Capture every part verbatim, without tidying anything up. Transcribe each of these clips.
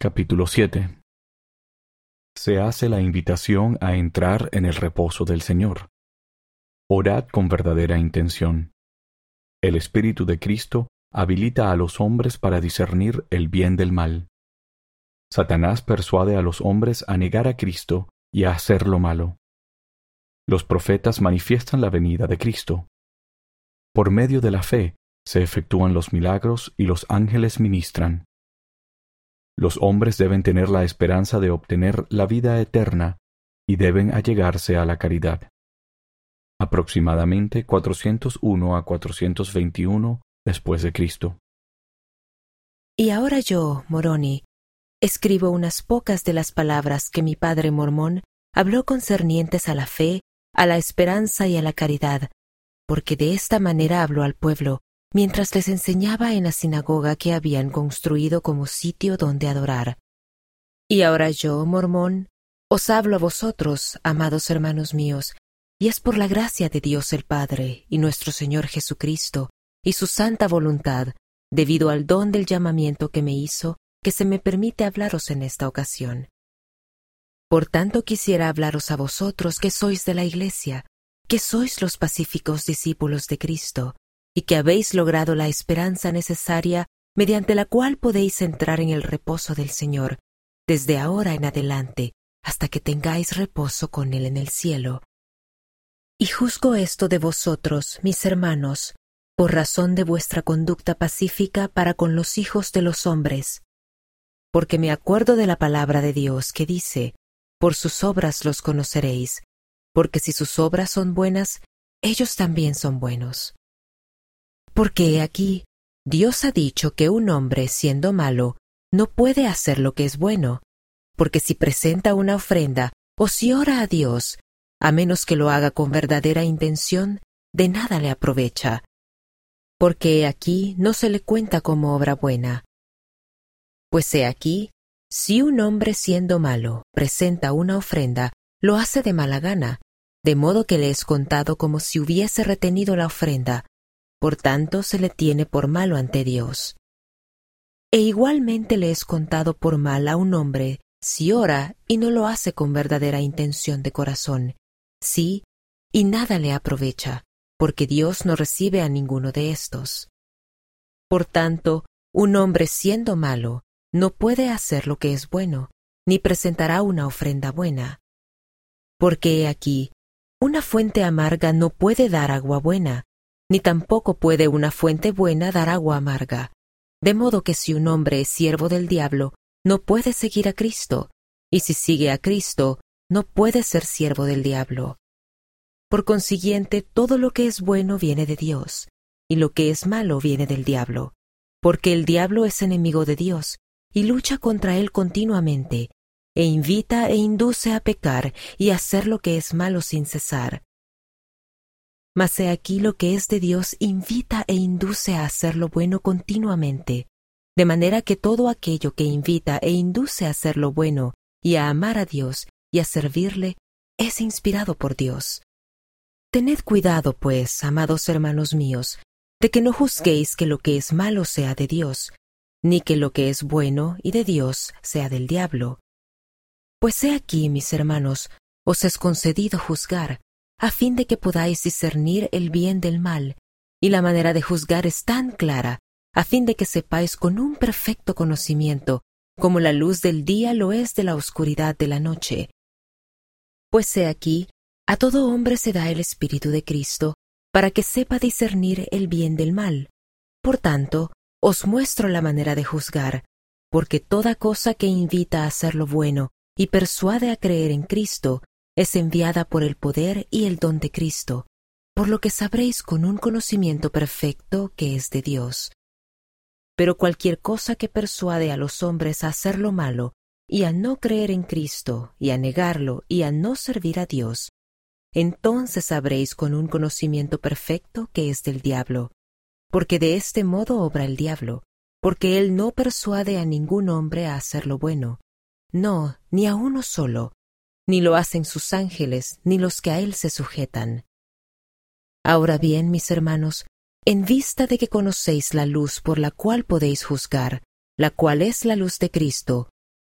Capítulo siete. Se hace la invitación a entrar en el reposo del Señor. Orad con verdadera intención. El Espíritu de Cristo habilita a los hombres para discernir el bien del mal. Satanás persuade a los hombres a negar a Cristo y a hacer lo malo. Los profetas manifiestan la venida de Cristo. Por medio de la fe se efectúan los milagros y los ángeles ministran. Los hombres deben tener la esperanza de obtener la vida eterna y deben allegarse a la caridad. Aproximadamente cuatrocientos uno a cuatrocientos veintiuno después de Cristo. Y ahora yo, Moroni, escribo unas pocas de las palabras que mi padre Mormón habló concernientes a la fe, a la esperanza y a la caridad, porque de esta manera habló al pueblo, mientras les enseñaba en la sinagoga que habían construido como sitio donde adorar. Y ahora yo, Mormón, os hablo a vosotros, amados hermanos míos, y es por la gracia de Dios el Padre y nuestro Señor Jesucristo, y su santa voluntad, debido al don del llamamiento que me hizo, que se me permite hablaros en esta ocasión. Por tanto quisiera hablaros a vosotros que sois de la Iglesia, que sois los pacíficos discípulos de Cristo, y que habéis logrado la esperanza necesaria mediante la cual podéis entrar en el reposo del Señor, desde ahora en adelante, hasta que tengáis reposo con Él en el cielo. Y juzgo esto de vosotros, mis hermanos, por razón de vuestra conducta pacífica para con los hijos de los hombres, porque me acuerdo de la palabra de Dios que dice, por sus obras los conoceréis, porque si sus obras son buenas, ellos también son buenos. Porque he aquí, Dios ha dicho que un hombre, siendo malo, no puede hacer lo que es bueno, porque si presenta una ofrenda o si ora a Dios, a menos que lo haga con verdadera intención, de nada le aprovecha. Porque he aquí no se le cuenta como obra buena. Pues he aquí, si un hombre siendo malo presenta una ofrenda, lo hace de mala gana, de modo que le es contado como si hubiese retenido la ofrenda, por tanto se le tiene por malo ante Dios. E igualmente le es contado por mal a un hombre si ora y no lo hace con verdadera intención de corazón, sí, y nada le aprovecha, porque Dios no recibe a ninguno de estos. Por tanto, un hombre siendo malo, no puede hacer lo que es bueno, ni presentará una ofrenda buena. Porque he aquí, una fuente amarga no puede dar agua buena, ni tampoco puede una fuente buena dar agua amarga. De modo que si un hombre es siervo del diablo, no puede seguir a Cristo, y si sigue a Cristo, no puede ser siervo del diablo. Por consiguiente, todo lo que es bueno viene de Dios, y lo que es malo viene del diablo, porque el diablo es enemigo de Dios, y lucha contra él continuamente, e invita e induce a pecar y a hacer lo que es malo sin cesar. Mas he aquí lo que es de Dios invita e induce a hacer lo bueno continuamente, de manera que todo aquello que invita e induce a hacer lo bueno y a amar a Dios y a servirle es inspirado por Dios. Tened cuidado, pues, amados hermanos míos, de que no juzguéis que lo que es malo sea de Dios, ni que lo que es bueno y de Dios sea del diablo. Pues he aquí, mis hermanos, os es concedido juzgar, a fin de que podáis discernir el bien del mal, y la manera de juzgar es tan clara, a fin de que sepáis con un perfecto conocimiento, como la luz del día lo es de la oscuridad de la noche. Pues he aquí, a todo hombre se da el Espíritu de Cristo, para que sepa discernir el bien del mal. Por tanto, os muestro la manera de juzgar, porque toda cosa que invita a hacer lo bueno y persuade a creer en Cristo, es enviada por el poder y el don de Cristo, por lo que sabréis con un conocimiento perfecto que es de Dios. Pero cualquier cosa que persuade a los hombres a hacer lo malo, y a no creer en Cristo, y a negarlo, y a no servir a Dios, entonces sabréis con un conocimiento perfecto que es del diablo, porque de este modo obra el diablo, porque él no persuade a ningún hombre a hacer lo bueno, no, ni a uno solo, ni lo hacen sus ángeles, ni los que a él se sujetan. Ahora bien, mis hermanos, en vista de que conocéis la luz por la cual podéis juzgar, la cual es la luz de Cristo,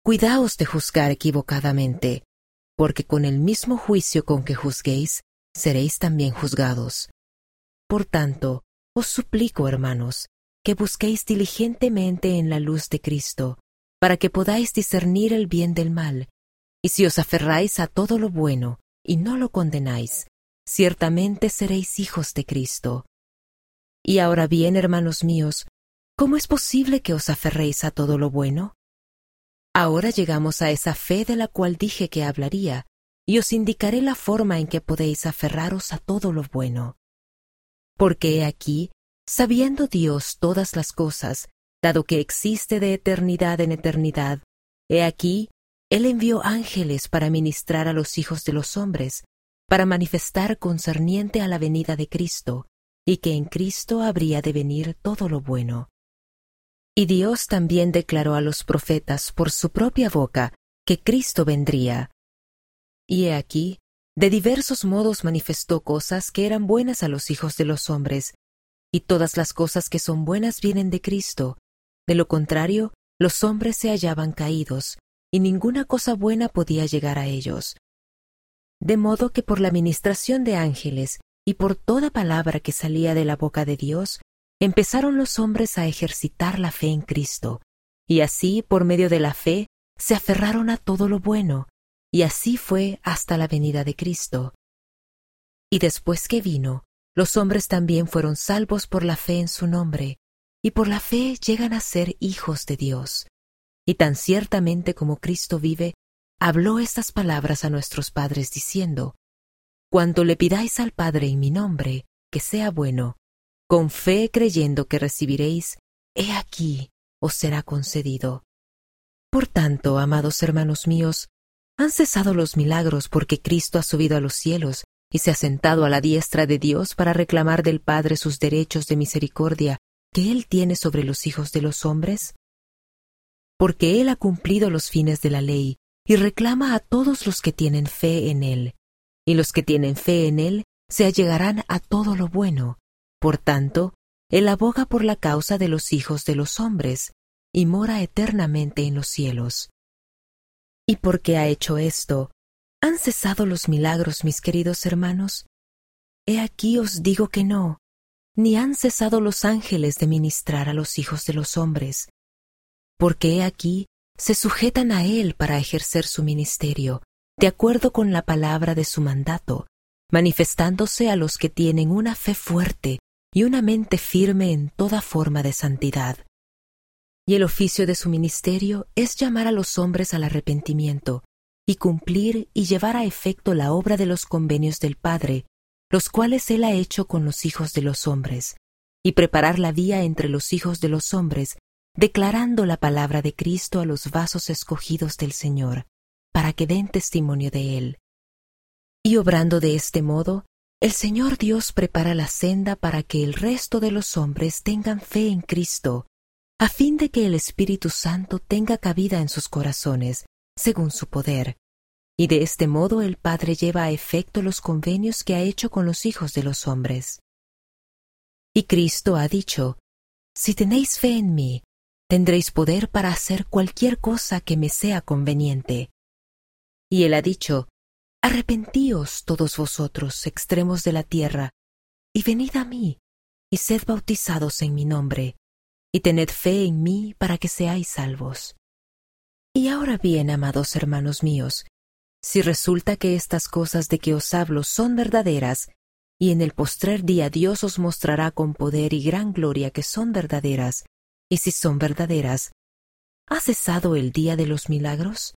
cuidaos de juzgar equivocadamente, porque con el mismo juicio con que juzguéis, seréis también juzgados. Por tanto, os suplico, hermanos, que busquéis diligentemente en la luz de Cristo, para que podáis discernir el bien del mal, y si os aferráis a todo lo bueno y no lo condenáis, ciertamente seréis hijos de Cristo. Y ahora bien, hermanos míos, ¿cómo es posible que os aferréis a todo lo bueno? Ahora llegamos a esa fe de la cual dije que hablaría, y os indicaré la forma en que podéis aferraros a todo lo bueno. Porque he aquí, sabiendo Dios todas las cosas, dado que existe de eternidad en eternidad, he aquí, Él envió ángeles para ministrar a los hijos de los hombres, para manifestar concerniente a la venida de Cristo, y que en Cristo habría de venir todo lo bueno. Y Dios también declaró a los profetas por su propia boca que Cristo vendría. Y he aquí, de diversos modos manifestó cosas que eran buenas a los hijos de los hombres, y todas las cosas que son buenas vienen de Cristo. De lo contrario, los hombres se hallaban caídos, y ninguna cosa buena podía llegar a ellos. De modo que por la ministración de ángeles y por toda palabra que salía de la boca de Dios, empezaron los hombres a ejercitar la fe en Cristo, y así, por medio de la fe, se aferraron a todo lo bueno, y así fue hasta la venida de Cristo. Y después que vino, los hombres también fueron salvos por la fe en su nombre, y por la fe llegan a ser hijos de Dios. Y tan ciertamente como Cristo vive, habló estas palabras a nuestros padres diciendo: Cuanto le pidáis al Padre en mi nombre, que sea bueno, con fe creyendo que recibiréis, he aquí os será concedido. Por tanto, amados hermanos míos, han cesado los milagros porque Cristo ha subido a los cielos y se ha sentado a la diestra de Dios para reclamar del Padre sus derechos de misericordia que Él tiene sobre los hijos de los hombres. Porque Él ha cumplido los fines de la ley y reclama a todos los que tienen fe en Él, y los que tienen fe en Él se allegarán a todo lo bueno. Por tanto, Él aboga por la causa de los hijos de los hombres, y mora eternamente en los cielos. ¿Y por qué ha hecho esto? ¿Han cesado los milagros, mis queridos hermanos? He aquí os digo que no, ni han cesado los ángeles de ministrar a los hijos de los hombres, porque he aquí se sujetan a Él para ejercer su ministerio, de acuerdo con la palabra de su mandato, manifestándose a los que tienen una fe fuerte y una mente firme en toda forma de santidad. Y el oficio de su ministerio es llamar a los hombres al arrepentimiento, y cumplir y llevar a efecto la obra de los convenios del Padre, los cuales Él ha hecho con los hijos de los hombres, y preparar la vía entre los hijos de los hombres, declarando la palabra de Cristo a los vasos escogidos del Señor, para que den testimonio de Él. Y obrando de este modo, el Señor Dios prepara la senda para que el resto de los hombres tengan fe en Cristo, a fin de que el Espíritu Santo tenga cabida en sus corazones, según su poder. Y de este modo el Padre lleva a efecto los convenios que ha hecho con los hijos de los hombres. Y Cristo ha dicho: Si tenéis fe en mí, tendréis poder para hacer cualquier cosa que me sea conveniente. Y Él ha dicho: Arrepentíos todos vosotros, extremos de la tierra, y venid a mí, y sed bautizados en mi nombre, y tened fe en mí para que seáis salvos. Y ahora bien, amados hermanos míos, si resulta que estas cosas de que os hablo son verdaderas, y en el postrer día Dios os mostrará con poder y gran gloria que son verdaderas, y si son verdaderas, ¿ha cesado el día de los milagros?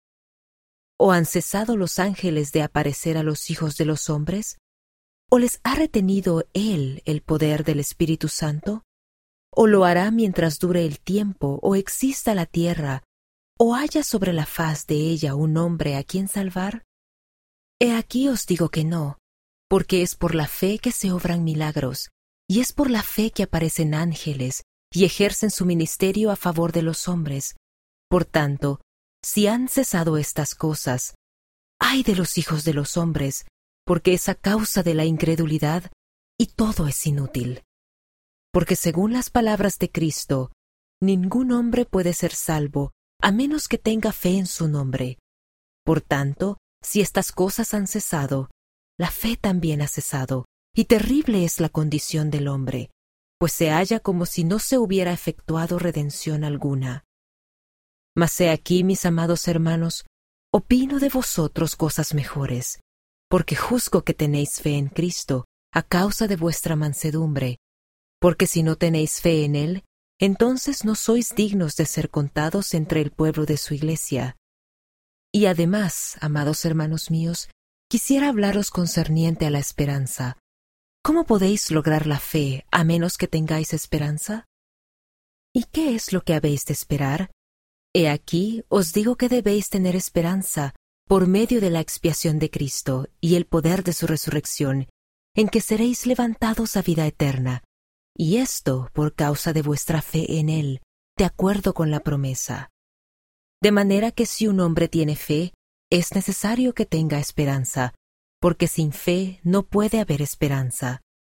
¿O han cesado los ángeles de aparecer a los hijos de los hombres? ¿O les ha retenido Él el poder del Espíritu Santo? ¿O lo hará mientras dure el tiempo, o exista la tierra, o haya sobre la faz de ella un hombre a quien salvar? He aquí os digo que no, porque es por la fe que se obran milagros, y es por la fe que aparecen ángeles, y ejercen su ministerio a favor de los hombres. Por tanto, si han cesado estas cosas, ¡ay de los hijos de los hombres!, porque es a causa de la incredulidad, y todo es inútil. Porque según las palabras de Cristo, ningún hombre puede ser salvo a menos que tenga fe en su nombre. Por tanto, si estas cosas han cesado, la fe también ha cesado, y terrible es la condición del hombre, pues se halla como si no se hubiera efectuado redención alguna. Mas he aquí, mis amados hermanos, opino de vosotros cosas mejores, porque juzgo que tenéis fe en Cristo, a causa de vuestra mansedumbre, porque si no tenéis fe en Él, entonces no sois dignos de ser contados entre el pueblo de su iglesia. Y además, amados hermanos míos, quisiera hablaros concerniente a la esperanza. ¿Cómo podéis lograr la fe a menos que tengáis esperanza? ¿Y qué es lo que habéis de esperar? He aquí, os digo que debéis tener esperanza por medio de la expiación de Cristo y el poder de su resurrección, en que seréis levantados a vida eterna, y esto por causa de vuestra fe en Él, de acuerdo con la promesa. De manera que si un hombre tiene fe, es necesario que tenga esperanza, porque sin fe no puede haber esperanza.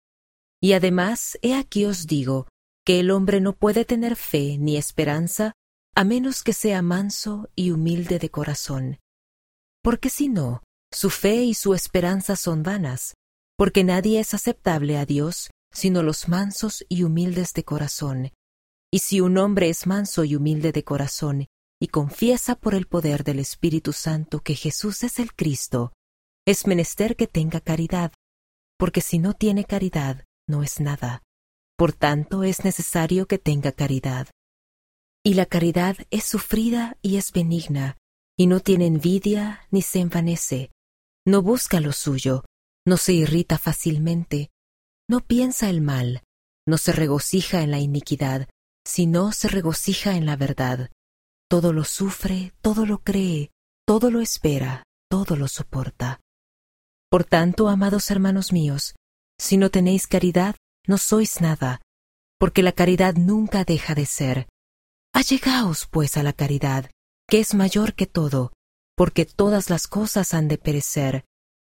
Y además, he aquí os digo, que el hombre no puede tener fe ni esperanza, a menos que sea manso y humilde de corazón. Porque si no, su fe y su esperanza son vanas, porque nadie es aceptable a Dios, sino los mansos y humildes de corazón. Y si un hombre es manso y humilde de corazón, y confiesa por el poder del Espíritu Santo que Jesús es el Cristo, es menester que tenga caridad, porque si no tiene caridad, no es nada. Por tanto, es necesario que tenga caridad. Y la caridad es sufrida y es benigna, y no tiene envidia ni se envanece, no busca lo suyo, no se irrita fácilmente, no piensa el mal, no se regocija en la iniquidad, sino se regocija en la verdad. Todo lo sufre, todo lo cree, todo lo espera, todo lo soporta. Por tanto, amados hermanos míos, si no tenéis caridad, no sois nada, porque la caridad nunca deja de ser. Allegaos, pues, a la caridad, que es mayor que todo, porque todas las cosas han de perecer.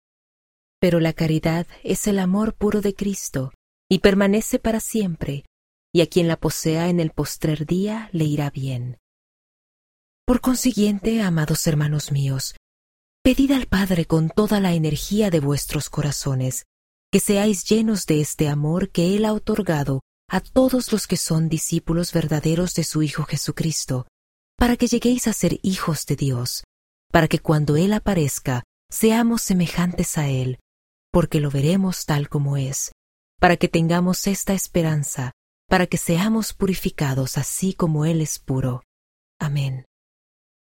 Pero la caridad es el amor puro de Cristo, y permanece para siempre, y a quien la posea en el postrer día le irá bien. Por consiguiente, amados hermanos míos, pedid al Padre con toda la energía de vuestros corazones, que seáis llenos de este amor que Él ha otorgado a todos los que son discípulos verdaderos de su Hijo Jesucristo, para que lleguéis a ser hijos de Dios, para que cuando Él aparezca seamos semejantes a Él, porque lo veremos tal como es, para que tengamos esta esperanza, para que seamos purificados así como Él es puro. Amén.